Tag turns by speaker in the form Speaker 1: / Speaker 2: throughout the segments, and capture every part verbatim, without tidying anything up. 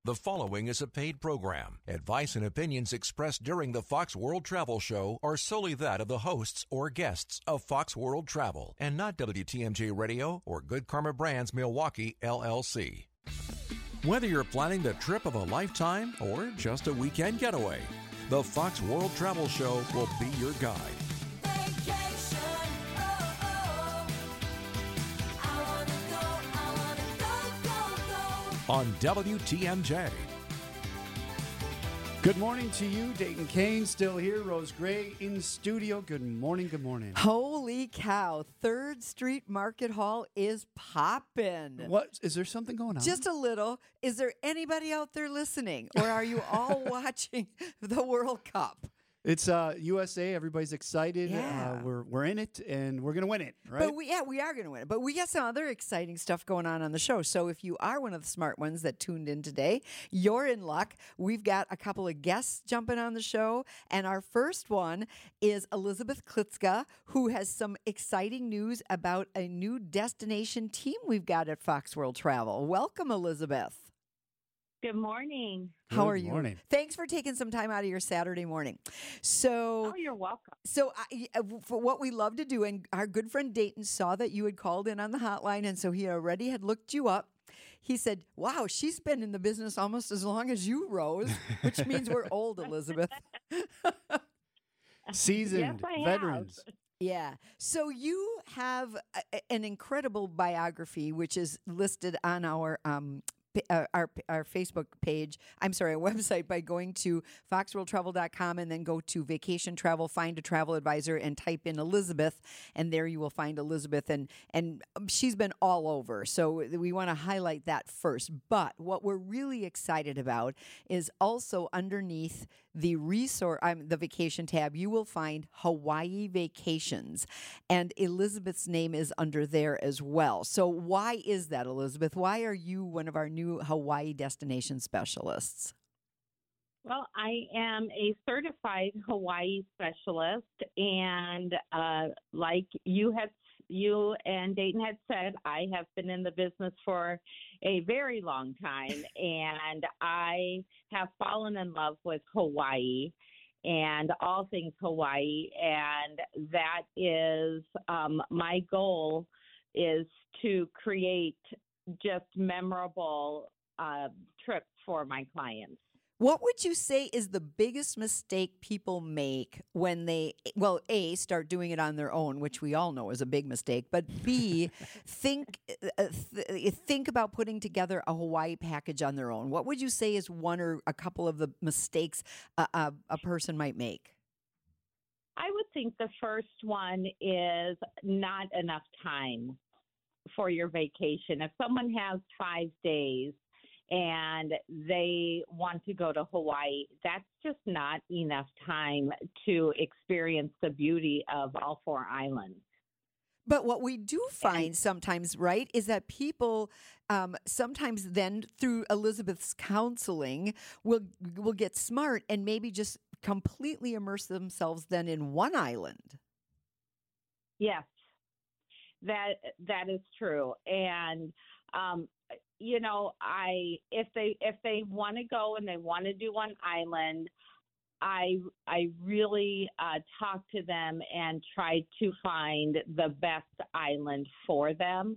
Speaker 1: The following is a paid program. Advice and opinions expressed during the Fox World Travel Show are solely that of the hosts or guests of Fox World Travel and not W T M J Radio or Good Karma Brands Milwaukee, L L C. Whether you're planning the trip of a lifetime or just a weekend getaway, the Fox World Travel Show will be your guide. On W T M J.
Speaker 2: Good morning to you, Dayton Kane, still here, Rose Gray in studio. Good morning, good morning.
Speaker 3: Holy cow, Third Street Market Hall is poppin'.
Speaker 2: What, is there something going on?
Speaker 3: Just a little. Is there anybody out there listening, or are you all watching the World Cup?
Speaker 2: It's uh, U S A. Everybody's excited.
Speaker 3: Yeah.
Speaker 2: Uh, we're we're in it, and we're going to win it, right?
Speaker 3: But we, yeah, we are going to win it. But we got some other exciting stuff going on on the show. So if you are one of the smart ones that tuned in today, you're in luck. We've got a couple of guests jumping on the show. And our first one is Elizabeth Klitschko, who has some exciting news about a new destination team we've got at Fox World Travel. Welcome, Elizabeth.
Speaker 4: Good morning.
Speaker 3: How
Speaker 2: Good
Speaker 3: are you?
Speaker 2: morning.
Speaker 3: Thanks for taking some time out of your Saturday morning. So,
Speaker 4: Oh, you're welcome.
Speaker 3: so I, for what we love to do, and our good friend Dayton saw that you had called in on the hotline, and so he already had looked you up. He said, "Wow, she's been in the business almost as long as you, Rose," which means we're old, Elizabeth.
Speaker 2: Seasoned
Speaker 4: Yes, I
Speaker 2: veterans.
Speaker 4: have.
Speaker 3: Yeah. So you have a, an incredible biography, which is listed on our um, p- uh, our our Facebook page. I'm sorry, our website by going to fox world travel dot com and then go to Vacation Travel, find a travel advisor, and type in Elizabeth, and there you will find Elizabeth, and and she's been all over. So we want to highlight that first. But what we're really excited about is also underneath the resort, um, the vacation tab, you will find Hawaii Vacations, and Elizabeth's name is under there as well. So why is that, Elizabeth? Why are you one of our new Hawaii destination specialists?
Speaker 4: Well, I am a certified Hawaii specialist, and uh, like you had, you and Dayton had said, I have been in the business for a very long time, and I have fallen in love with Hawaii and all things Hawaii, and that is um, my goal is to create just memorable uh, trips for my clients.
Speaker 3: What would you say is the biggest mistake people make when they, well, A, start doing it on their own, which we all know is a big mistake, but B, think uh, th- think about putting together a Hawaii package on their own? What would you say is one or a couple of the mistakes a, a, a person might make?
Speaker 4: I would think the first one is not enough time for your vacation. If someone has five days, and they want to go to Hawaii, that's just not enough time to experience the beauty of all four islands.
Speaker 3: But what we do find sometimes, right, is that people um, sometimes then through Elizabeth's counseling will will get smart and maybe just completely immerse themselves then in one island.
Speaker 4: Yes, that that is true. And um, you know, I if they if they want to go and they want to do one island, I I really uh, talk to them and try to find the best island for them.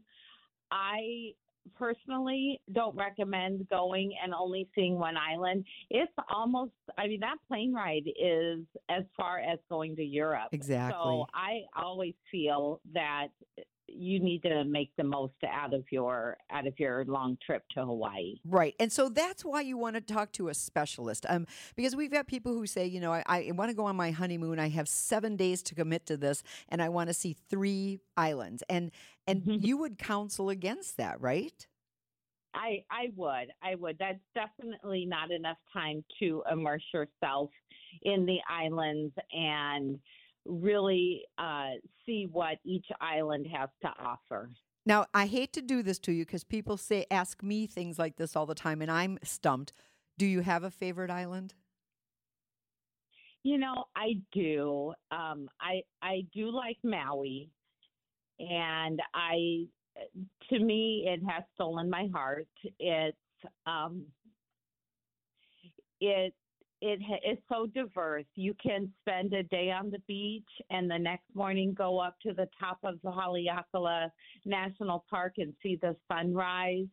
Speaker 4: I personally don't recommend going and only seeing one island. It's almost, I mean, that plane ride is as far as going to Europe.
Speaker 3: Exactly.
Speaker 4: So I always feel that you need to make the most out of your out of your long trip to Hawaii.
Speaker 3: Right. And so that's why you want to talk to a specialist. Um, because we've got people who say, you know, I, I want to go on my honeymoon. I have seven days to commit to this, and I want to see three islands. And and
Speaker 4: Mm-hmm.
Speaker 3: you would counsel against that, right?
Speaker 4: I I would. I would. That's definitely not enough time to immerse yourself in the islands and really uh, see what each island has to offer.
Speaker 3: Now, I hate to do this to you because people say, ask me things like this all the time, and I'm stumped. Do you have a favorite island?
Speaker 4: You know, I do. Um, I I do like Maui, and I, to me, it has stolen my heart. It's um, it it ha- it's so diverse. You can spend a day on the beach and the next morning go up to the top of the Haleakala National Park and see the sunrise.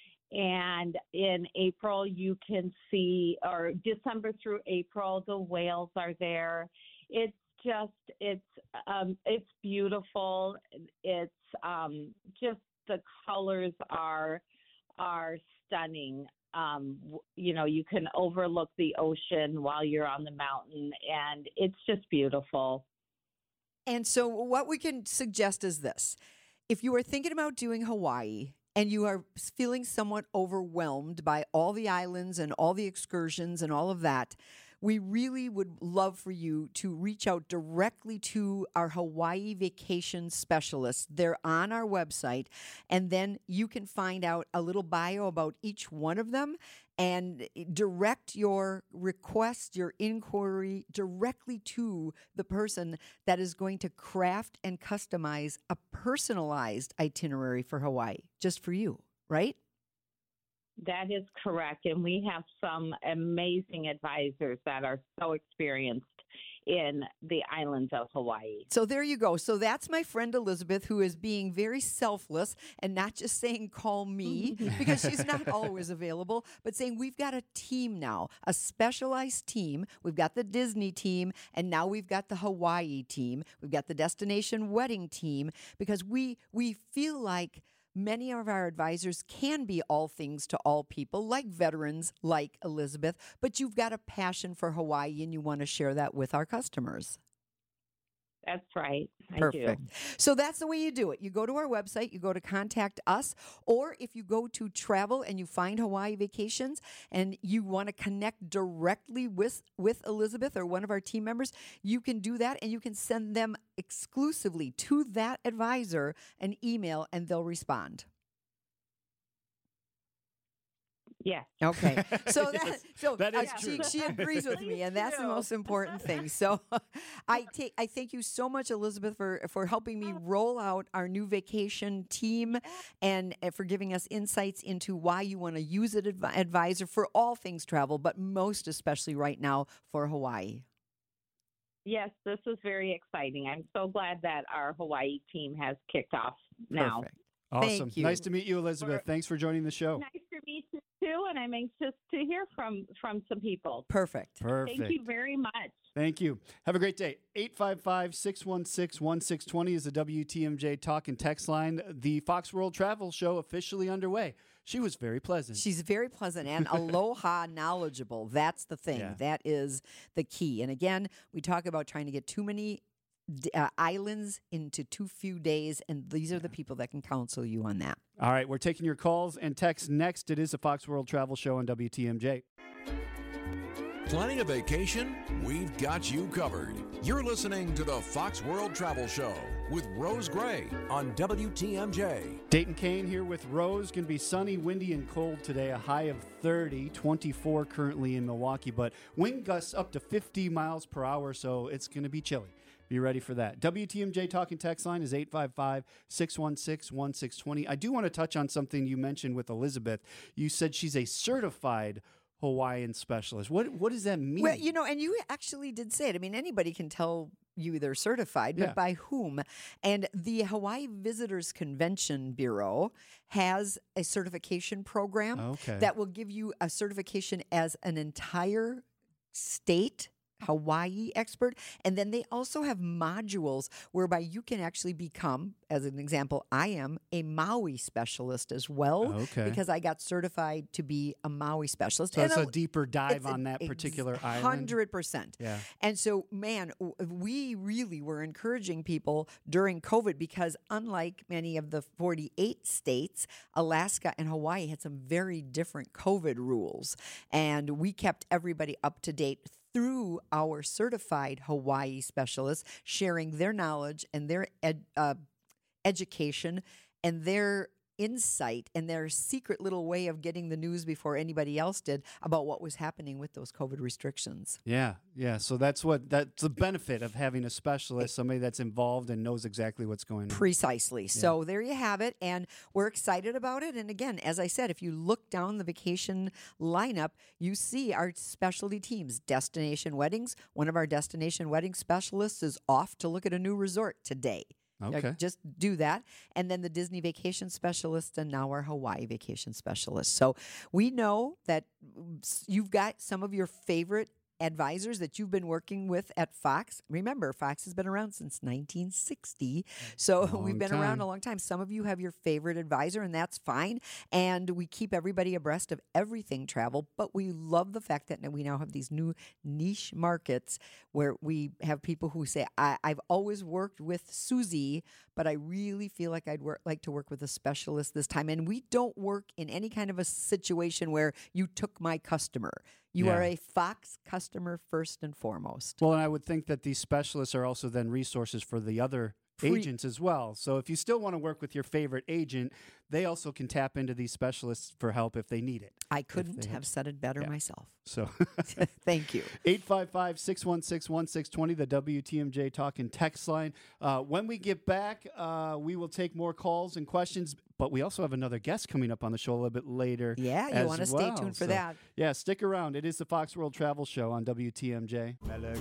Speaker 4: And in April, you can see, or December through April, the whales are there. It's just, it's, um, it's beautiful. It's um, just the colors are are stunning. Um, you know, you can overlook the ocean while you're on the mountain, and it's just beautiful.
Speaker 3: And so, what we can suggest is this: if you are thinking about doing Hawaii, and you are feeling somewhat overwhelmed by all the islands and all the excursions and all of that, we really would love for you to reach out directly to our Hawaii vacation specialists. They're on our website, and then you can find out a little bio about each one of them and direct your request, your inquiry directly to the person that is going to craft and customize a personalized itinerary for Hawaii, just for you, right?
Speaker 4: That is correct. And we have some amazing advisors that are so experienced in the islands of Hawaii.
Speaker 3: So there you go. So that's my friend Elizabeth, who is being very selfless and not just saying, call me, because she's not always available, but saying we've got a team now, a specialized team. We've got the Disney team, and now we've got the Hawaii team. We've got the destination wedding team, because we we feel like many of our advisors can be all things to all people, like veterans, like Elizabeth, but you've got a passion for Hawaii and you want to share that with our customers.
Speaker 4: That's right. I
Speaker 3: Perfect.
Speaker 4: do.
Speaker 3: So that's the way you do it. You go to our website, you go to contact us, or if you go to travel and you find Hawaii Vacations and you want to connect directly with, with Elizabeth or one of our team members, you can do that, and you can send them exclusively to that advisor an email and they'll respond.
Speaker 4: Yes.
Speaker 3: Okay. So
Speaker 2: Yes,
Speaker 3: that so
Speaker 2: that is
Speaker 3: uh,
Speaker 2: true.
Speaker 3: she, she agrees with me, and that's the
Speaker 4: too.
Speaker 3: most important thing. So I take I thank you so much, Elizabeth, for for helping me roll out our new vacation team, and uh, for giving us insights into why you want to use an advi- advisor for all things travel, but most especially right now for Hawaii.
Speaker 4: Yes, this is very exciting. I'm so glad that our Hawaii team has kicked off now.
Speaker 3: Perfect.
Speaker 2: Awesome.
Speaker 3: Thank you.
Speaker 2: Nice to meet you, Elizabeth. Thanks for joining the show.
Speaker 4: Nice to meet you too, and I'm anxious to hear from from some people.
Speaker 3: Perfect.
Speaker 2: Perfect.
Speaker 4: Thank you very much.
Speaker 2: Thank you. Have a great day. eight five five, six one six, one six two zero is the W T M J talk and text line. The Fox World Travel Show officially underway. She was very pleasant.
Speaker 3: She's very pleasant and aloha knowledgeable. That's the thing.
Speaker 2: Yeah.
Speaker 3: That is the key. And again, we talk about trying to get too many uh, islands into too few days, and these are the people that can counsel you on that.
Speaker 2: All right, we're taking your calls and texts next. It is the Fox World Travel Show on W T M J.
Speaker 1: Planning a vacation? We've got you covered. You're listening to the Fox World Travel Show with Rose Gray on W T M J.
Speaker 2: Dayton Kane here with Rose. Going to be sunny, windy, and cold today. A high of thirty, twenty-four currently in Milwaukee, but wind gusts up to fifty miles per hour, so it's going to be chilly. Be ready for that. W T M J talking text line is eight five five, six one six, one six two zero. I do want to touch on something you mentioned with Elizabeth. You said she's a certified Hawaiian specialist. What what does that mean?
Speaker 3: Well, you know, and you actually did say it. I mean, anybody can tell you they're certified, but
Speaker 2: Yeah.
Speaker 3: by whom? And the Hawaii Visitors Convention Bureau has a certification program
Speaker 2: Okay.
Speaker 3: that will give you a certification as an entire state Hawaii expert. And then they also have modules whereby you can actually become, as an example, I am a Maui specialist as well.
Speaker 2: Okay.
Speaker 3: Because I got certified to be a Maui specialist.
Speaker 2: So it's
Speaker 3: And
Speaker 2: a deeper dive
Speaker 3: it's
Speaker 2: on
Speaker 3: a-
Speaker 2: that
Speaker 3: ex-
Speaker 2: particular island.
Speaker 3: one hundred percent.
Speaker 2: Yeah.
Speaker 3: And so, man, w- we really were encouraging people during COVID because, unlike many of the forty-eight states, Alaska and Hawaii had some very different COVID rules. And we kept everybody up to date through our certified Hawaii specialists, sharing their knowledge and their ed, uh, education and their insight and their secret little way of getting the news before anybody else did about what was happening with those COVID restrictions.
Speaker 2: Yeah, yeah. So that's what that's the benefit of having a specialist, somebody that's involved and knows exactly what's going on.
Speaker 3: Precisely. So there you have it, and we're excited about it. And again, as I said, if you look down the vacation lineup, you see our specialty teams. Destination Weddings, one of our destination wedding specialists is off to look at a new resort today.
Speaker 2: Okay.
Speaker 3: Uh, Just do that. And then the Disney vacation specialist and now our Hawaii vacation specialist. So we know that s- you've got some of your favorite advisors that you've been working with at Fox. Remember, Fox has been around since nineteen sixty. So
Speaker 2: Long
Speaker 3: we've been
Speaker 2: time.
Speaker 3: around a long time. Some of you have your favorite advisor, and that's fine. And we keep everybody abreast of everything travel. But we love the fact that we now have these new niche markets where we have people who say, I, I've always worked with Susie, but I really feel like I'd work, like to work with a specialist this time. And we don't work in any kind of a situation where you took my customer. You
Speaker 2: Yeah.
Speaker 3: are a Fox customer first and foremost.
Speaker 2: Well, and I would think that these specialists are also then resources for the other
Speaker 3: Pre-
Speaker 2: agents as well. So if you still want to work with your favorite agent, they also can tap into these specialists for help if they need it.
Speaker 3: I couldn't
Speaker 2: they
Speaker 3: have
Speaker 2: have-
Speaker 3: said it better
Speaker 2: yeah.
Speaker 3: myself.
Speaker 2: So
Speaker 3: Thank you.
Speaker 2: eight five five, six one six, one six two zero, the W T M J Talking text line. Uh, when we get back, uh, we will take more calls and questions, but we also have another guest coming up on the show a little bit later.
Speaker 3: Yeah, you
Speaker 2: as
Speaker 3: want to stay
Speaker 2: well.
Speaker 3: tuned for
Speaker 2: So,
Speaker 3: that.
Speaker 2: Yeah, stick around. It is the Fox World Travel Show on W T M J.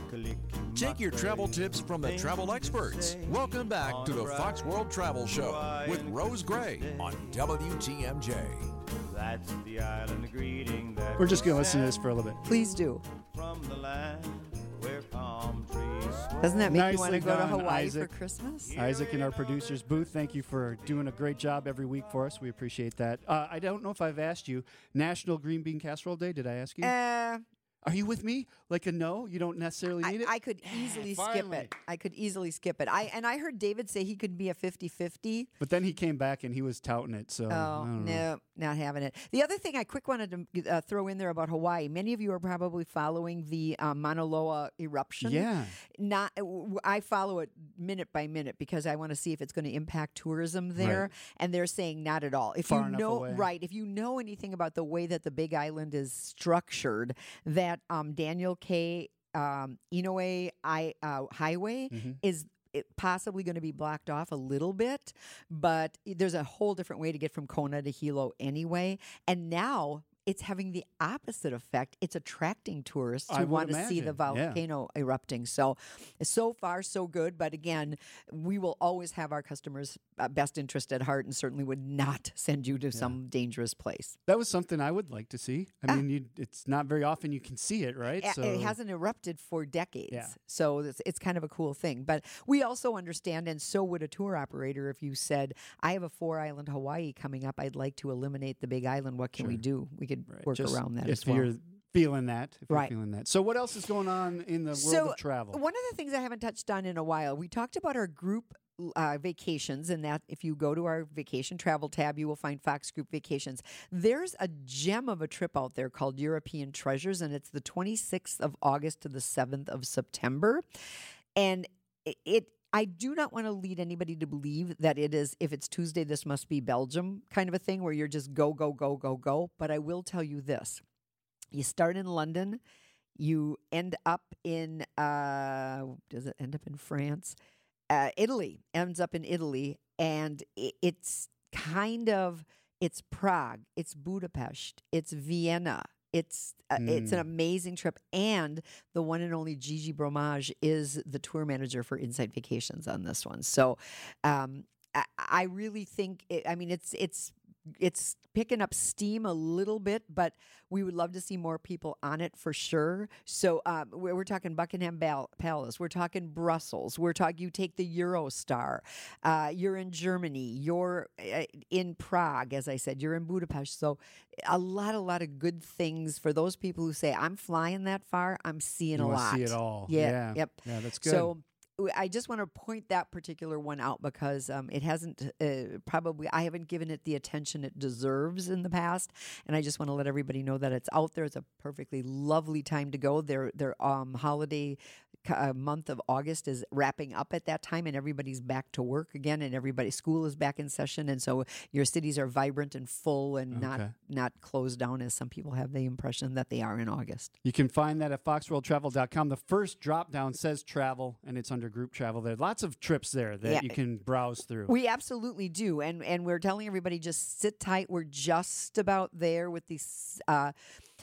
Speaker 1: Take your travel tips from the travel experts. Welcome back to the Fox World Travel Show with Rose Gray on W T M J.
Speaker 5: That's the island greeting that
Speaker 2: We're just going to listen to this for a little bit.
Speaker 3: Please do.
Speaker 5: from the land where palm trees sway.
Speaker 3: Doesn't that make you want
Speaker 2: Nicely
Speaker 3: to go to
Speaker 2: done,
Speaker 3: Hawaii
Speaker 2: Isaac.
Speaker 3: for Christmas?
Speaker 2: Isaac in our producer's booth, thank you for doing a great job every week for us. We appreciate that. Uh, I don't know if I've asked you, National Green Bean Casserole Day, did I ask you?
Speaker 3: Uh,
Speaker 2: Are you with me? Like a no? You don't necessarily
Speaker 3: I,
Speaker 2: need it?
Speaker 3: I could easily skip
Speaker 2: Finally.
Speaker 3: it. I could easily skip it. I And I heard David say he could be a fifty-fifty.
Speaker 2: But then he came back and he was touting it. So I
Speaker 3: Oh,
Speaker 2: don't know.
Speaker 3: no, not having it. The other thing I quick wanted to uh, throw in there about Hawaii, many of you are probably following the um, Mauna Loa eruption.
Speaker 2: Yeah.
Speaker 3: Not, uh, w- I follow it minute by minute because I want to see if it's going to impact tourism there.
Speaker 2: Right.
Speaker 3: And they're saying not at all. If
Speaker 2: Far
Speaker 3: you
Speaker 2: enough
Speaker 3: know,
Speaker 2: away.
Speaker 3: right, if you know anything about the way that the Big Island is structured, that um, Daniel K. Um, Inoue I, uh, Highway
Speaker 2: Mhm.
Speaker 3: is it possibly going to be blocked off a little bit, but there's a whole different way to get from Kona to Hilo anyway. And now it's having the opposite effect. It's attracting tourists
Speaker 2: I
Speaker 3: who
Speaker 2: would
Speaker 3: want to see the
Speaker 2: imagine, yeah.
Speaker 3: volcano erupting. So, so far, so good. But again, we will always have our customers' uh, best interest at heart and certainly would not send you to some dangerous place.
Speaker 2: That was something I would like to see. I
Speaker 3: Ah.
Speaker 2: mean, you, it's not very often you can see it, right?
Speaker 3: A- It hasn't erupted for decades.
Speaker 2: Yeah.
Speaker 3: So it's, it's kind of a cool thing. But we also understand, and so would a tour operator, if you said, I have a four island Hawaii coming up, I'd like to eliminate the Big Island. What can we
Speaker 2: Sure.
Speaker 3: do? We could
Speaker 2: Right.
Speaker 3: work
Speaker 2: Just
Speaker 3: around that
Speaker 2: if
Speaker 3: as well.
Speaker 2: you're feeling that. If
Speaker 3: Right.
Speaker 2: you're feeling that. So what else is going on in the world
Speaker 3: So,
Speaker 2: of travel?
Speaker 3: One of the things I haven't touched on in a while, we talked about our group uh, vacations, and that if you go to our vacation travel tab, you will find Fox Group Vacations. There's a gem of a trip out there called European Treasures, and it's the twenty-sixth of August to the seventh of September. And it, it I do not want to lead anybody to believe that it is, if it's Tuesday, this must be Belgium kind of a thing where you're just go, go, go, go, go. But I will tell you this. You start in London, you end up in, uh, does it end up in France? Uh, Italy, ends up in Italy. And i- it's kind of, it's Prague, it's Budapest, it's Vienna. It's uh, it's an
Speaker 2: Mm.
Speaker 3: amazing trip, and the one and only Gigi Bromage is the tour manager for Insight Vacations on this one. So, um, I, I really think it, I mean it's it's it's picking up steam a little bit, but we would love to see more people on it for sure. So um, we're, we're talking Buckingham Bal- Palace, we're talking Brussels, we're talking you take the Eurostar, uh, you're in Germany, you're uh, in Prague, as I said, you're in Budapest. So a lot, a lot of good things for those people who say, I'm flying that far, I'm seeing
Speaker 2: you
Speaker 3: a
Speaker 2: wanna
Speaker 3: lot.
Speaker 2: see it all.
Speaker 3: Yeah,
Speaker 2: Yeah.
Speaker 3: yep.
Speaker 2: Yeah, that's good.
Speaker 3: So w- I just want to point that particular one out because um, it hasn't uh, probably, I haven't given it the attention it deserves in the past. And I just want to let everybody know that it's out there. It's a perfectly lovely time to go. Their, their um, holiday c- uh, month of August is wrapping up at that time, and everybody's back to work again, and everybody's school is back in session, and so your cities are vibrant and full, and not
Speaker 2: Okay.
Speaker 3: not closed down as some people have the impression that they are in August.
Speaker 2: You can find that at fox world travel dot com. The first drop down says travel, and it's under group travel there. Lots of trips there that
Speaker 3: Yeah.
Speaker 2: you can browse through.
Speaker 3: We absolutely do, and and we're telling everybody just sit tight. We're just about there with these. Uh,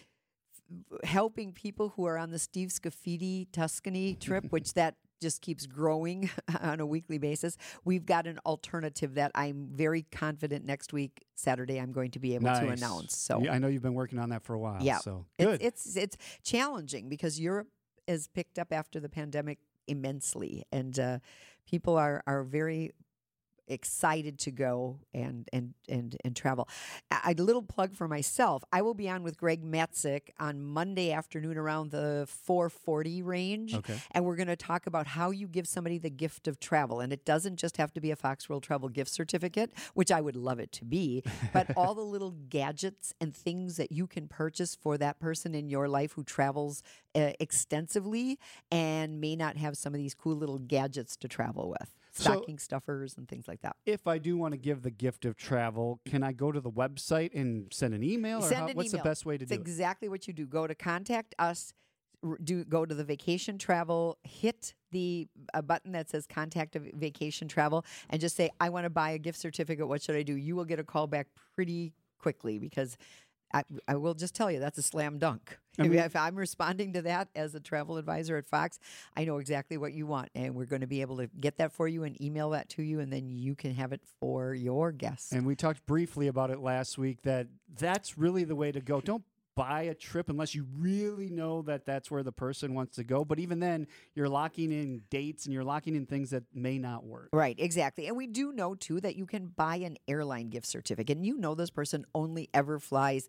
Speaker 3: helping people who are on the Steve Scafidi Tuscany trip, which that just keeps growing on a weekly basis. We've got an alternative that I'm very confident next week, Saturday, I'm going to be able
Speaker 2: Nice.
Speaker 3: to announce. So
Speaker 2: Yeah, I know you've been working on that for a while.
Speaker 3: Yeah.
Speaker 2: So good.
Speaker 3: It's, it's it's challenging because Europe is picked up after the pandemic immensely, and uh, people are are very excited to go and and and and travel. A, a little plug for myself. I will be on with Greg Matzik on Monday afternoon around the four forty range.
Speaker 2: Okay.
Speaker 3: And we're going to talk about how you give somebody the gift of travel. And it doesn't just have to be a Fox World Travel gift certificate, which I would love it to be, but all the little gadgets and things that you can purchase for that person in your life who travels uh, extensively and may not have some of these cool little gadgets to travel with.
Speaker 2: So-
Speaker 3: Stocking stuffers and things like that.
Speaker 2: If I do want to give the gift of travel, can I go to the website and send an email? Or
Speaker 3: Send
Speaker 2: how,
Speaker 3: an
Speaker 2: what's
Speaker 3: email.
Speaker 2: the best way to
Speaker 3: It's
Speaker 2: do it?
Speaker 3: exactly what you do. Go to contact us. r- Do go to the vacation travel. Hit the a button that says contact a vacation travel, and just say, "I want to buy a gift certificate. What should I do?" You will get a call back pretty quickly because I, I will just tell you that's a slam dunk.
Speaker 2: I mean-
Speaker 3: if I'm responding to that as a travel advisor at Fox, I know exactly what you want, and we're going to be able to get that for you and email that to you, and then you can have it for your guests.
Speaker 2: And we talked briefly about it last week that that's really the way to go. Don't buy a trip unless you really know that that's where the person wants to go. But even then, you're locking in dates and you're locking in things that may not work.
Speaker 3: Right, exactly. And we do know, too, that you can buy an airline gift certificate. And you know this person only ever flies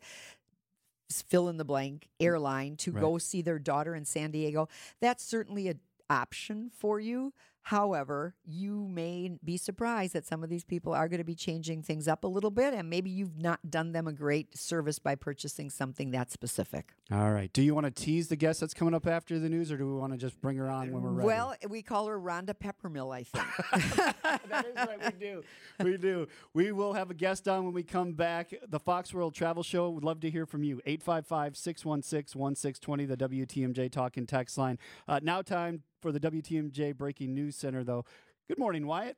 Speaker 3: s- fill in the blank airline to
Speaker 2: Right.
Speaker 3: go see their daughter in San Diego. That's certainly an option for you. However, you may be surprised that some of these people are going to be changing things up a little bit, and maybe you've not done them a great service by purchasing something that specific.
Speaker 2: All right. Do you want to tease the guest that's coming up after the news, or do we want to just bring her on when we're ready?
Speaker 3: Well, we call her Rhonda Peppermill, I think.
Speaker 2: That is right. We do. We do. We will have a guest on when we come back. The Fox World Travel Show. Would love to hear from you. eight five five, six one six, one six two zero, the W T M J Talk and Text line. Uh, now time for the W T M J Breaking News Center, though. Good morning, Wyatt.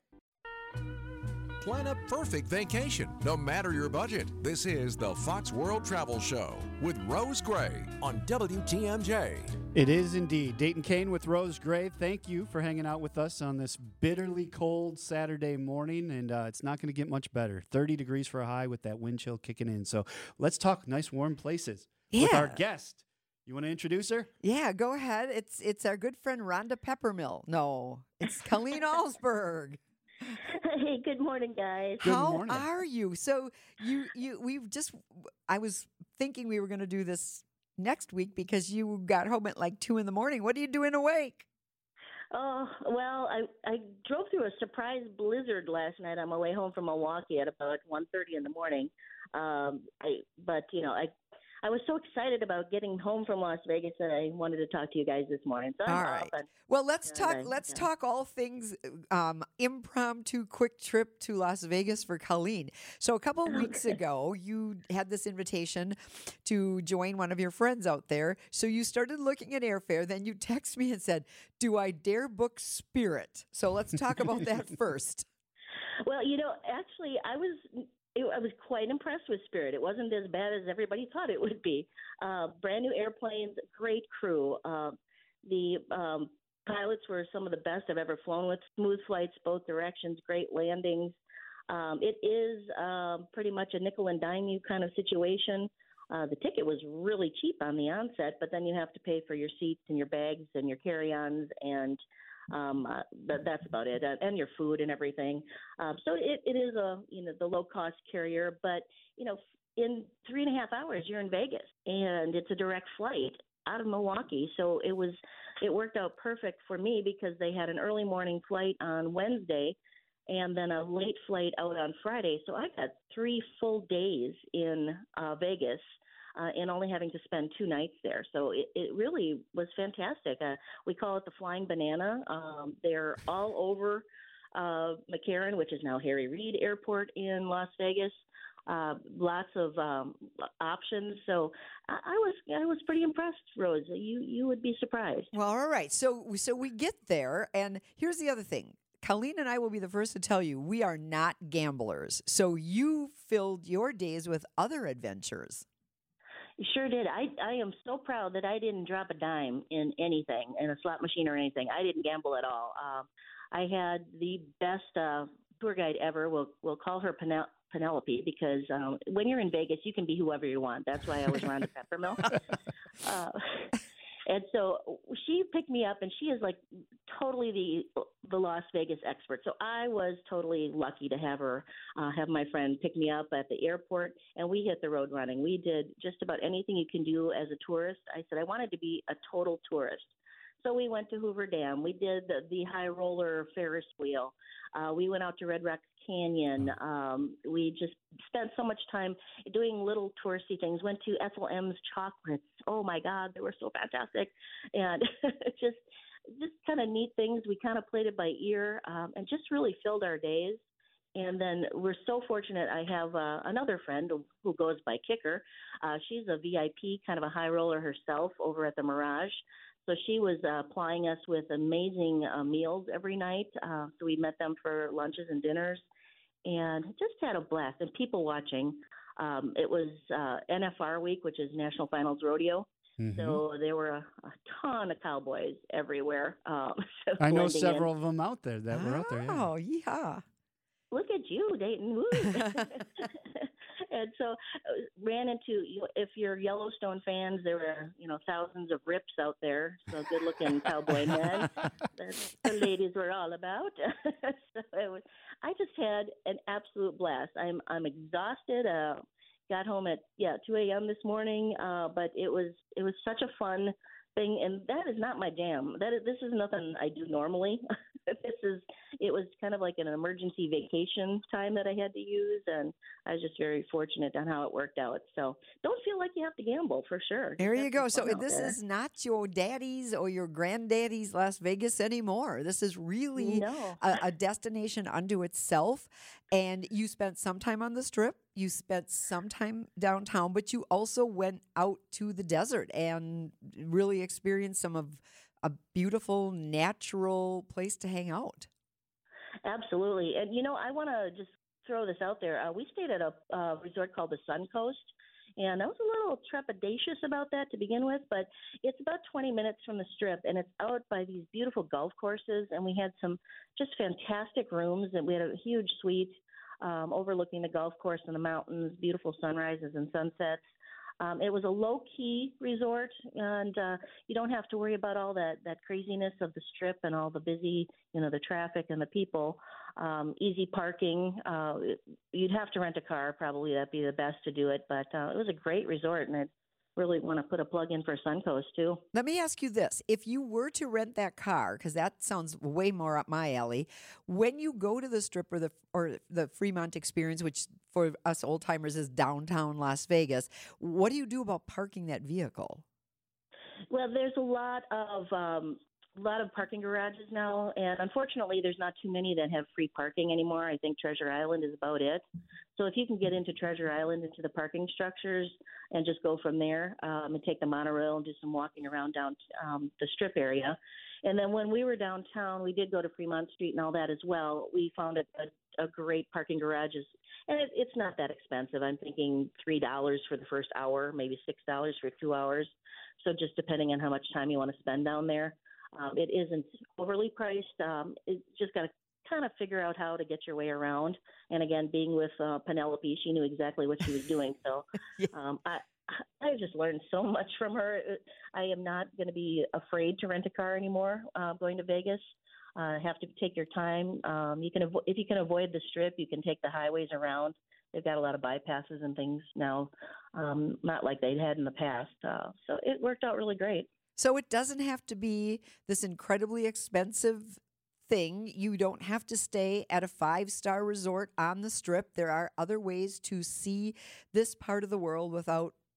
Speaker 1: Plan a perfect vacation, no matter your budget. This is the Fox World Travel Show with Rose Gray on W T M J.
Speaker 2: It is indeed. Dayton Kane with Rose Gray. Thank you for hanging out with us on this bitterly cold Saturday morning, and uh, it's not going to get much better. thirty degrees for a high with that wind chill kicking in. So let's talk nice warm places with our
Speaker 3: Yeah.
Speaker 2: guest. You want to introduce her?
Speaker 3: Yeah, go ahead. It's it's our good friend Rhonda Peppermill. No, it's Colleen Allsberg.
Speaker 6: Hey, good morning, guys.
Speaker 2: Good
Speaker 3: How
Speaker 2: morning.
Speaker 3: are you? So you you we've just I was thinking we were going to do this next week because you got home at like two in the morning. What are you doing awake?
Speaker 6: Oh, well, I I drove through a surprise blizzard last night on my way home from Milwaukee at about one thirty in the morning. Um, I but you know I. I was so excited about getting home from Las Vegas that I wanted to talk to you guys this morning. So I'm
Speaker 3: All
Speaker 6: off
Speaker 3: right.
Speaker 6: on-
Speaker 3: Well, let's
Speaker 6: And
Speaker 3: talk.
Speaker 6: I-
Speaker 3: Let's
Speaker 6: yeah.
Speaker 3: talk all things um, impromptu, quick trip to Las Vegas for Colleen. So a couple of weeks
Speaker 6: Okay.
Speaker 3: ago, you had this invitation to join one of your friends out there. So you started looking at airfare. Then you text me and said, "Do I dare book Spirit?" So let's talk about that first.
Speaker 6: Well, you know, actually, I was it, I was quite impressed with Spirit. It wasn't as bad as everybody thought it would be. Uh, brand new airplanes, great crew. Uh, the um, pilots were some of the best I've ever flown with. Smooth flights, both directions, great landings. Um, it is um, pretty much a nickel and dime you kind of situation. Uh, the ticket was really cheap on the onset, but then you have to pay for your seats and your bags and your carry-ons, and um, uh, th- that's about it, uh, and your food and everything. Um, so it, it is a you know the low-cost carrier, but you know in three and a half hours you're in Vegas, and it's a direct flight out of Milwaukee. So it was it worked out perfect for me because they had an early morning flight on Wednesday and then a late flight out on Friday. So I got three full days in uh, Vegas. uh, and only having to spend two nights there. So it, it really was fantastic. Uh, we call it the Flying Banana. Um, they're all over uh, McCarran, which is now Harry Reid Airport in Las Vegas. Uh, lots of um, options. So I, I was I was pretty impressed, Rose. You you would be surprised.
Speaker 3: Well, all right. So so we get there, and here's the other thing. Colleen and I will be the first to tell you we are not gamblers. So you filled your days with other adventures.
Speaker 6: You sure did. I I am so proud that I didn't drop a dime in anything, in a slot machine or anything. I didn't gamble at all. Um, I had the best uh, tour guide ever. We'll we'll call her Penel- Penelope because um, when you're in Vegas, you can be whoever you want. That's why I was Rhonda Peppermill. uh, and so she picked me up, and she is like totally the the Las Vegas expert. So I was totally lucky to have her, uh, have my friend pick me up at the airport, and we hit the road running. We did just about anything you can do as a tourist. I said I wanted to be a total tourist. So we went to Hoover Dam. We did the, the high roller Ferris wheel. Uh, we went out to Red Rocks Canyon. Um, we just spent so much time doing little touristy things. Went to Ethel M's Chocolates. Oh my God, they were so fantastic, and just just kind of neat things. We kind of played it by ear, um, and just really filled our days. And then we're so fortunate. I have uh, another friend who goes by Kicker. Uh, she's a V I P, kind of a high roller herself, over at the Mirage. So she was uh, plying us with amazing uh, meals every night. Uh, so we met them for lunches and dinners, and just had a blast. And people watching. Um, it was uh, N F R week, which is National Finals Rodeo. Mm-hmm. So there were a, a ton of cowboys everywhere. Um, so
Speaker 2: I know several in. of them out there that
Speaker 3: oh,
Speaker 2: were out there. Yeah.
Speaker 3: Oh, yeah.
Speaker 6: Look at you, Dayton. Woo. And so uh, ran into, you know, if you're Yellowstone fans, there were, you know, thousands of rips out there. So good looking cowboy men. That's the ladies were all about. So it was, I just had an absolute blast. I'm I'm exhausted. Uh, got home at yeah two a.m. this morning, uh, but it was it was such a fun thing, and that is not my jam. That is, this is nothing I do normally. This is it was kind of like an emergency vacation time that I had to use, and I was just very fortunate on how it worked out. So don't feel like you have to gamble, for sure.
Speaker 3: There you go. So this
Speaker 6: there.
Speaker 3: is not your daddy's or your granddaddy's Las Vegas anymore. This is really
Speaker 6: no.
Speaker 3: a, a destination unto itself. And you spent some time on the Strip. You spent some time downtown, but you also went out to the desert and really experienced some of a beautiful, natural place to hang out.
Speaker 6: Absolutely. And, you know, I want to just throw this out there. Uh, we stayed at a uh, resort called the Suncoast, and I was a little trepidatious about that to begin with, but it's about twenty minutes from the Strip, and it's out by these beautiful golf courses, and we had some just fantastic rooms, and we had a huge suite um, overlooking the golf course and the mountains, beautiful sunrises and sunsets. Um, it was a low-key resort, and uh, you don't have to worry about all that, that craziness of the Strip and all the busy, you know, the traffic and the people. Um, easy parking. Uh, you'd have to rent a car, probably. That'd be the best to do it. But uh, it was a great resort, and I really want to put a plug in for Suncoast, too.
Speaker 3: Let me ask you this. If you were to rent that car, because that sounds way more up my alley, when you go to the Strip or the or the Fremont Experience, which for us old-timers is downtown Las Vegas, what do you do about parking that vehicle?
Speaker 6: Well, there's a lot of um, a lot of parking garages now, and unfortunately, there's not too many that have free parking anymore. I think Treasure Island is about it. So if you can get into Treasure Island, into the parking structures, and just go from there um, and take the monorail and do some walking around down um, the Strip area. And then when we were downtown, we did go to Fremont Street and all that as well. We found a, a, a great parking garages, and it, it's not that expensive. I'm thinking three dollars for the first hour, maybe six dollars for two hours. So just depending on how much time you want to spend down there. Um, it isn't overly priced. Um, it's just got to kind of figure out how to get your way around. And again, being with uh, Penelope, she knew exactly what she was doing. So um, I, I just learned so much from her. I am not going to be afraid to rent a car anymore uh, going to Vegas. Uh, have to take your time. Um, you can avo- if you can avoid the Strip, you can take the highways around. They've got a lot of bypasses and things now, um, not like they had in the past. Uh, so it worked out really great.
Speaker 3: So it doesn't have to be this incredibly expensive thing. You don't have to stay at a five-star resort on the Strip. There are other ways to see this part of the world without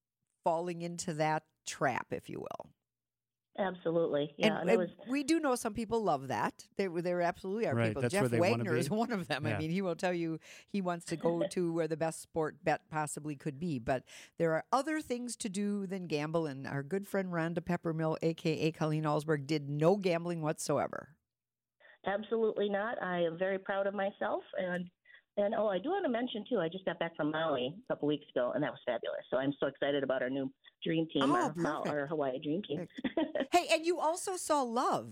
Speaker 3: falling into that trap, if you will.
Speaker 6: Absolutely. Yeah.
Speaker 3: And,
Speaker 6: and it
Speaker 3: and
Speaker 6: was,
Speaker 3: we do know some people love that. There, there absolutely are
Speaker 2: Right,
Speaker 3: people.
Speaker 2: that's where
Speaker 3: Jeff
Speaker 2: they wanna
Speaker 3: Wagner
Speaker 2: be.
Speaker 3: is one of them.
Speaker 2: Yeah.
Speaker 3: I mean, he will tell you he wants to go to where the best sport bet possibly could be. But there are other things to do than gamble. And our good friend Rhonda Peppermill, a k a. Colleen Allsberg, did no gambling whatsoever.
Speaker 6: absolutely not. I am very proud of myself. And, and oh, I do want to mention, too, I just got back from Maui a couple weeks ago, and that was fabulous. So I'm so excited about our new dream team,
Speaker 3: Oh,
Speaker 6: our, Mau-
Speaker 3: perfect.
Speaker 6: our Hawaii dream team.
Speaker 3: Hey, and you also saw Love.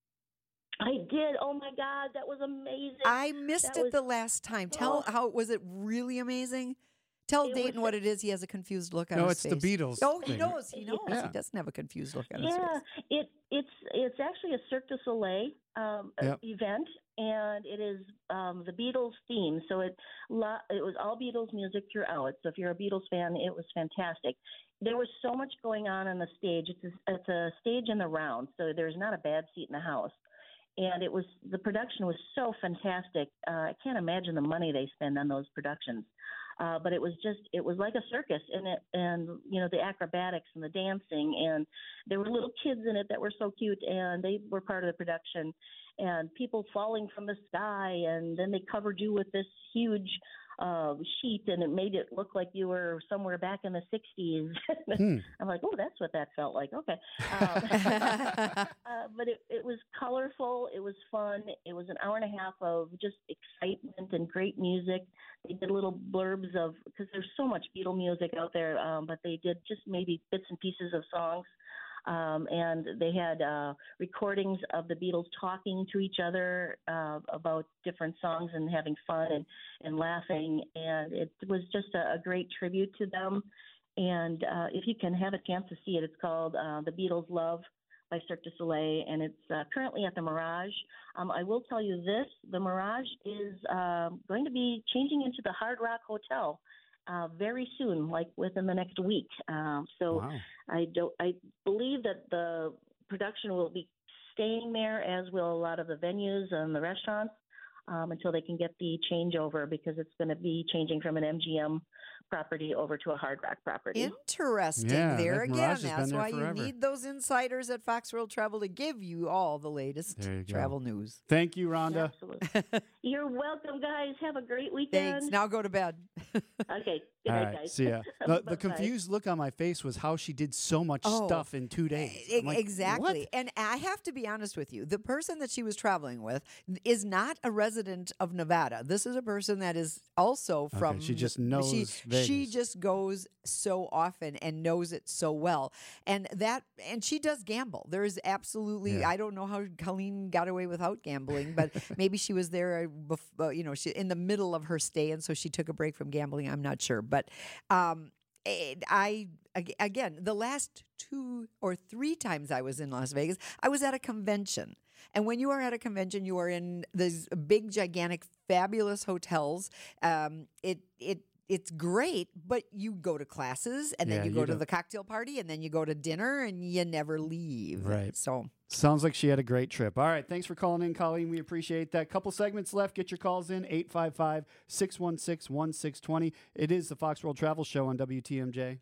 Speaker 6: I did. Oh, my God. That was amazing.
Speaker 3: I missed
Speaker 6: That
Speaker 3: it
Speaker 6: was-
Speaker 3: the last time. Tell
Speaker 6: Oh.
Speaker 3: how was it really amazing? Tell
Speaker 6: It
Speaker 3: Dayton
Speaker 6: was-
Speaker 3: what it is. He has a confused look on
Speaker 2: No,
Speaker 3: his
Speaker 2: it's
Speaker 3: face.
Speaker 2: the Beatles
Speaker 3: Oh, he
Speaker 2: thing.
Speaker 3: knows. He knows.
Speaker 2: Yeah.
Speaker 3: He doesn't have a confused look on his
Speaker 6: Yeah,
Speaker 3: face.
Speaker 6: it it's it's actually a Cirque du Soleil um, uh,
Speaker 2: Yep.
Speaker 6: event, and it is um, the Beatles theme. So it lo- it was all Beatles music throughout. So if you're a Beatles fan, it was fantastic. There was so much going on on the stage. It's a, it's a stage in the round, so there's not a bad seat in the house. And it was the production was so fantastic. Uh, I can't imagine the money they spend on those productions. Uh, but it was just it was like a circus, and it and you know the acrobatics and the dancing, and there were little kids in it that were so cute, and they were part of the production, and people falling from the sky, and then they covered you with this huge uh, sheet, and it made it look like you were somewhere back in the sixties.
Speaker 2: Hmm.
Speaker 6: I'm like, oh, that's what that felt like. Okay, um, uh, but it, it was colorful. It was fun. It was an hour and a half of just excitement and great music. They did little blurbs of because there's so much Beatle music out there, um, but they did just maybe bits and pieces of songs. Um, and they had uh, recordings of the Beatles talking to each other uh, about different songs and having fun and, and laughing. And it was just a, a great tribute to them. And uh, if you can have a chance to see it, it's called uh, The Beatles Love by Cirque du Soleil, and it's uh, currently at the Mirage. Um, I will tell you this, the Mirage is uh, going to be changing into the Hard Rock Hotel uh, very soon, like within the next week. Um, so
Speaker 2: Wow.
Speaker 6: I don't. I believe that the production will be staying there, as will a lot of the venues and the restaurants, um, until they can get the changeover, because it's going to be changing from an M G M property over to a Hard Rock property.
Speaker 3: Interesting.
Speaker 2: Yeah,
Speaker 3: there
Speaker 2: that
Speaker 3: again.
Speaker 2: Mirage has been
Speaker 3: That's
Speaker 2: there
Speaker 3: why
Speaker 2: forever.
Speaker 3: you need those insiders at Fox World Travel to give you all the latest
Speaker 2: There you go.
Speaker 3: travel news.
Speaker 2: Thank you, Rhonda.
Speaker 6: Absolutely. You're welcome, guys. Have a great weekend.
Speaker 3: Thanks. Now go to bed.
Speaker 6: Okay. Good
Speaker 2: All
Speaker 6: night,
Speaker 2: right,
Speaker 6: guys.
Speaker 2: see ya. The, the
Speaker 6: Bye-bye.
Speaker 2: confused look on my face was how she did so much
Speaker 3: Oh,
Speaker 2: stuff in two days.
Speaker 3: E-
Speaker 2: I'm like,
Speaker 3: exactly.
Speaker 2: what?
Speaker 3: And I have to be honest with you. The person that she was traveling with is not a resident of Nevada. This is a person that is also from
Speaker 2: Okay, she just
Speaker 3: she,
Speaker 2: knows
Speaker 3: she
Speaker 2: Vegas.
Speaker 3: just goes so often and knows it so well. And that and she does gamble. There is absolutely
Speaker 2: Yeah.
Speaker 3: I don't know how Colleen got away without gambling, but maybe she was there before, you know, she in the middle of her stay, and so she took a break from gambling. I'm not sure, but um it- I ag- again the last two or three times I was in Las Vegas, I was at a convention. And when you are at a convention, you are in these big, gigantic, fabulous hotels. Um, it it it's great, but you go to classes, and
Speaker 2: Yeah,
Speaker 3: then you
Speaker 2: you
Speaker 3: go to
Speaker 2: don't-
Speaker 3: the cocktail party, and then you go to dinner, and you never leave.
Speaker 2: Right.
Speaker 3: So
Speaker 2: Sounds like she had a great trip. All right. Thanks for calling in, Colleen. We appreciate that. Couple segments left. Get your calls in eight five five, six one six, one six two zero. It is the Fox World Travel Show on W T M J.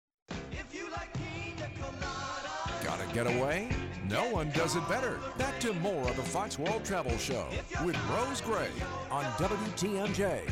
Speaker 1: Gotta get away? No one does it better. Back to more of the Fox World Travel Show with Rose Gray on W T M J.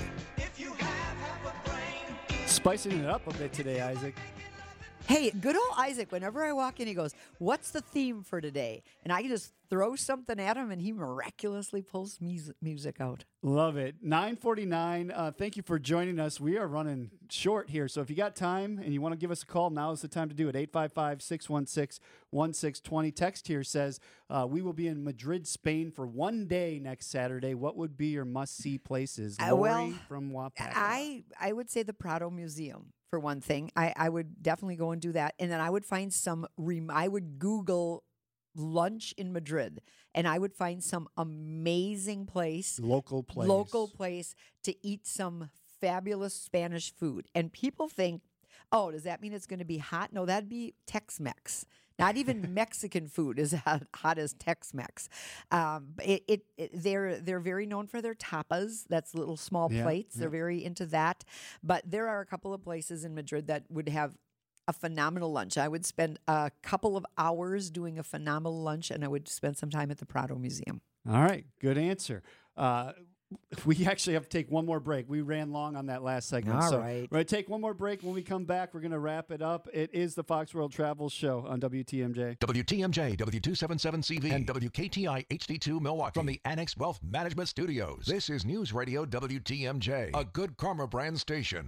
Speaker 2: Spicing it up a bit today, Isaac.
Speaker 3: hey, good old Isaac, whenever I walk in, he goes, "What's the theme for today?" And I can just throw something at him, and he miraculously pulls mus- music out.
Speaker 2: Love it. nine forty-nine. Uh, thank you for joining us. We are running short here. So if you got time and you want to give us a call, now is the time to do it. eight five five, six one six, one six two zero. Text here says, uh, we will be in Madrid, Spain for one day next Saturday. What would be your must-see places?
Speaker 3: Uh,
Speaker 2: Lori
Speaker 3: well,
Speaker 2: from Wapaka.
Speaker 3: I I would say the Prado Museum for one thing. I, I would definitely go and do that, and then I would find some. Rem- I would Google lunch in Madrid, and I would find some amazing place,
Speaker 2: Local place.
Speaker 3: local place to eat some fabulous Spanish food. And people think, oh, does that mean it's going to be hot? No, that'd be Tex-Mex. Not even Mexican food is hot, hot as Tex-Mex. Um, it, it, it they're they're very known for their tapas. That's little small
Speaker 2: Yeah,
Speaker 3: plates.
Speaker 2: yeah.
Speaker 3: They're very into that. But there are a couple of places in Madrid that would have a phenomenal lunch. I would spend a couple of hours doing a phenomenal lunch, and I would spend some time at the Prado Museum.
Speaker 2: All right, good answer. Uh, we actually have to take one more break. We ran long on that last segment.
Speaker 3: All
Speaker 2: so
Speaker 3: right.
Speaker 2: We're going to take one more break. When we come back, we're going to wrap it up. It is the Fox World Travel Show on W T M J.
Speaker 1: W T M J, W two seventy-seven C V, and W K T I H D two Milwaukee. From the Annex Wealth Management Studios, this is News Radio W T M J, a Good Karma brand station.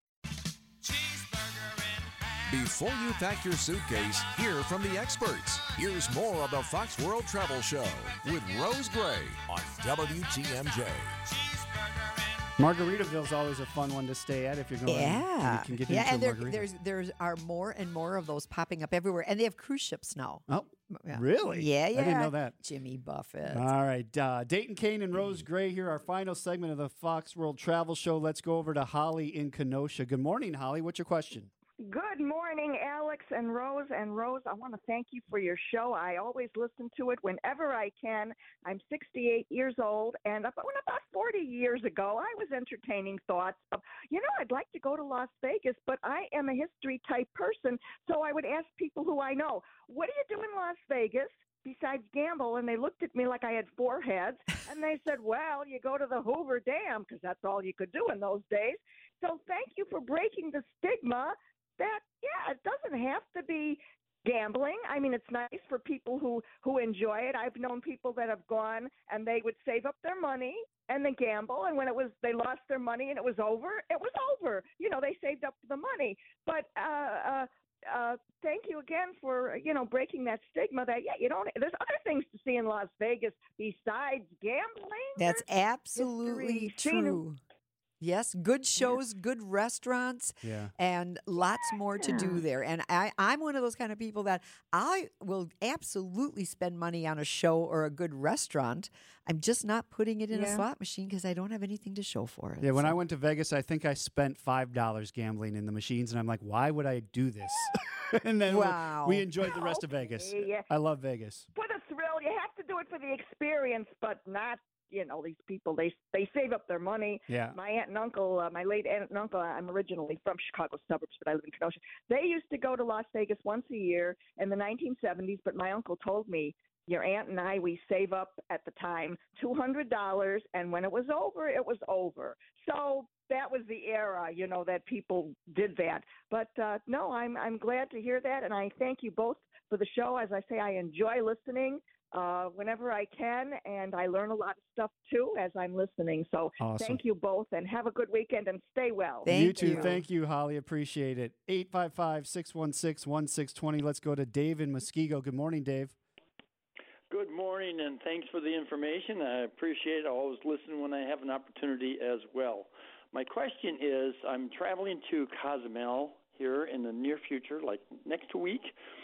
Speaker 1: Before you pack your suitcase, hear from the experts. Here's more of the Fox World Travel Show with Rose Gray on W T M J.
Speaker 2: Margaritaville's always a fun one to stay at if you're going.
Speaker 3: Yeah,
Speaker 2: you can get
Speaker 3: yeah,
Speaker 2: into
Speaker 3: and
Speaker 2: a
Speaker 3: there,
Speaker 2: margarita.
Speaker 3: there's there's are more and more of those popping up everywhere, and they have cruise ships now.
Speaker 2: Oh,
Speaker 3: Yeah.
Speaker 2: really?
Speaker 3: Yeah, yeah.
Speaker 2: I didn't know that.
Speaker 3: Jimmy Buffett.
Speaker 2: All right, uh, Dayton Kane and Rose Gray here. Our final segment of the Fox World Travel Show. Let's go over to Holly in Kenosha. Good morning, Holly. What's your question?
Speaker 7: Good morning, Alex and Rose. And Rose, I want to thank you for your show. I always listen to it whenever I can. I'm sixty-eight years old, and about, about forty years ago, I was entertaining thoughts of, you know, I'd like to go to Las Vegas, but I am a history type person, so I would ask people who I know, what do you do in Las Vegas besides gamble? And they looked at me like I had four heads, and they said, well, you go to the Hoover Dam, because that's all you could do in those days. So thank you for breaking the stigma that, yeah, it doesn't have to be gambling. I mean, it's nice for people who, who enjoy it. I've known people that have gone and they would save up their money and then gamble, and when it was they lost their money and it was over, it was over. You know, they saved up the money. But uh, uh, uh, thank you again for, you know, breaking that stigma that, yeah, you don't, there's other things to see in Las Vegas besides gambling.
Speaker 3: That's
Speaker 7: There's
Speaker 3: absolutely
Speaker 7: history, scenery.
Speaker 3: true. Yes, good shows, good restaurants,
Speaker 2: Yeah.
Speaker 3: and lots more to do there. And I, I'm one of those kind of people that I will absolutely spend money on a show or a good restaurant. I'm just not putting it in a
Speaker 7: Yeah.
Speaker 3: slot machine because I don't have anything to show for it.
Speaker 2: Yeah, when
Speaker 3: So-
Speaker 2: I went to Vegas, I think I spent five dollars gambling in the machines, and I'm like, why would I do this? and then we-
Speaker 3: Wow.
Speaker 2: we enjoyed the rest of Vegas.
Speaker 7: Okay, yeah.
Speaker 2: I love Vegas.
Speaker 7: For the thrill, you have to do it for the experience, but not, you know, these people, they they save up their money.
Speaker 2: Yeah.
Speaker 7: My aunt and uncle, uh, my late aunt and uncle, I'm originally from Chicago suburbs, but I live in Kenosha. They used to go to Las Vegas once a year in the nineteen seventies, but my uncle told me, your aunt and I, we save up at the time two hundred dollars, and when it was over, it was over. So that was the era, you know, that people did that. But uh, no, I'm I'm glad to hear that, and I thank you both for the show. As I say, I enjoy listening uh, whenever I can, and I learn a lot of stuff too as I'm listening. So
Speaker 2: Awesome.
Speaker 7: thank you both, and have a good weekend, and stay well.
Speaker 3: Thank
Speaker 2: you too.
Speaker 3: you.
Speaker 2: Thank you, Holly. Appreciate it. eight five five, six one six, one six two zero. Let's go to Dave in Muskego. Good morning, Dave.
Speaker 8: Good morning, and thanks for the information. I appreciate it. I always listen when I have an opportunity as well. My question is, I'm traveling to Cozumel here in the near future, like next week,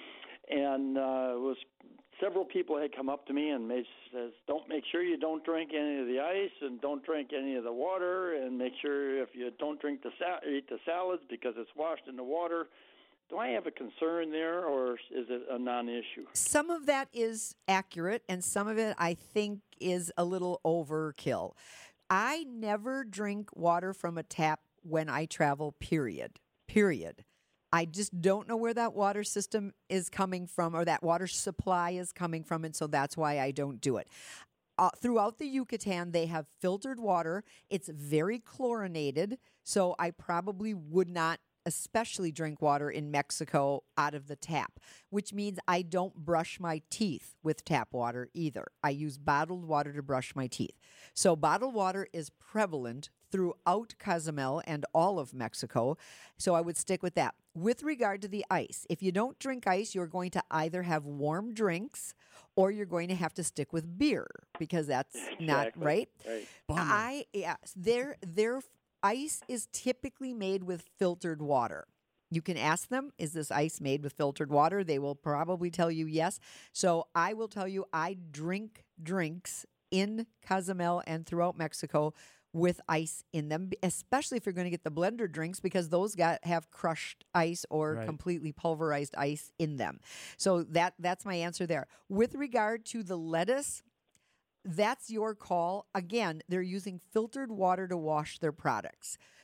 Speaker 8: and uh, was several people had come up to me and they says, "Don't make sure you don't drink any of the ice and don't drink any of the water, and make sure if you don't drink the sal- eat the salads because it's washed in the water." Do I have a concern there, or is it a non-issue?
Speaker 3: Some of that is accurate, and some of it I think is a little overkill. I never drink water from a tap when I travel, period. Period. I just don't know where that water system is coming from or that water supply is coming from, and so that's why I don't do it. Uh, throughout the Yucatan, they have filtered water. It's very chlorinated, so I probably would not especially drink water in Mexico out of the tap, which means I don't brush my teeth with tap water either. I use bottled water to brush my teeth. So bottled water is prevalent throughout Cozumel and all of Mexico, so I would stick with that. With regard to the ice, if you don't drink ice, you're going to either have warm drinks or you're going to have to stick with beer because that's not
Speaker 8: Exactly.
Speaker 3: right.
Speaker 8: Right.
Speaker 3: I yes, their their ice is typically made with filtered water. You can ask them, is this ice made with filtered water? They will probably tell you yes. So I will tell you, I drink drinks in Cozumel and throughout Mexico with ice in them, especially if you're going to get the blender drinks because those got have crushed ice or
Speaker 2: Right.
Speaker 3: completely pulverized ice in them. So that that's my answer there. With regard to the lettuce, that's your call. Again, they're using filtered water to wash their products.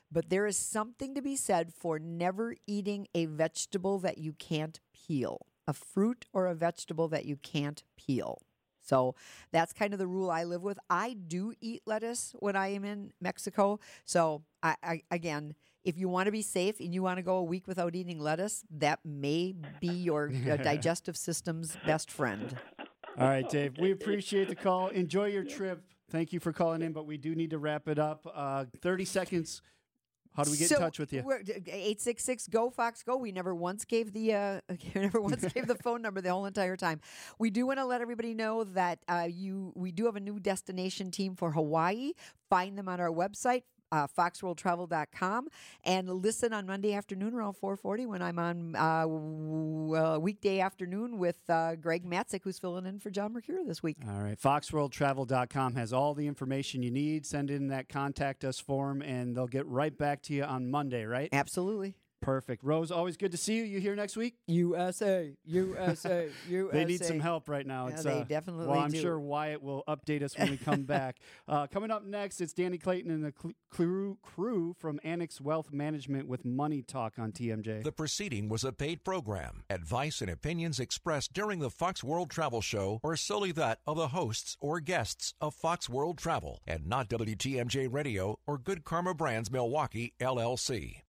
Speaker 3: but there is something to be said for never eating a vegetable that you can't peel, a fruit or a vegetable that you can't peel. So that's kind of the rule I live with. I do eat lettuce when I am in Mexico. So I, I again, if you want to be safe and you want to go a week without eating lettuce, that may be your uh, digestive system's best friend.
Speaker 2: All right, Dave, we appreciate the call. Enjoy your trip. Thank you for calling in, but we do need to wrap it up. Uh, thirty seconds. How do we get
Speaker 3: so
Speaker 2: in touch with you?
Speaker 3: eight six six, G O, Fox, Go. We never once gave the uh, never once gave the phone number the whole entire time. We do want to let everybody know that uh, you we do have a new destination team for Hawaii. Find them on our website, Uh, fox world travel dot com, and listen on Monday afternoon around four forty when I'm on uh, w- uh, weekday afternoon with uh, Greg Matzik, who's filling in for John Mercure this week.
Speaker 2: All right. fox world travel dot com has all the information you need. Send in that contact us form, and they'll get right back to you on Monday, right?
Speaker 3: Absolutely.
Speaker 2: Perfect. Rose, always good to see you. You here next week?
Speaker 3: U S A, U S A, U S A.
Speaker 2: They need some help right now.
Speaker 3: Yeah,
Speaker 2: It's,
Speaker 3: they
Speaker 2: uh,
Speaker 3: definitely
Speaker 2: Well, I'm
Speaker 3: do.
Speaker 2: sure Wyatt will update us when we come back. Uh, coming up next, it's Danny Clayton and the cl- crew, crew from Annex Wealth Management with Money Talk on T M J.
Speaker 1: The proceeding was a paid program. Advice and opinions expressed during the Fox World Travel Show are solely that of the hosts or guests of Fox World Travel and not W T M J Radio or Good Karma Brands Milwaukee, L L C.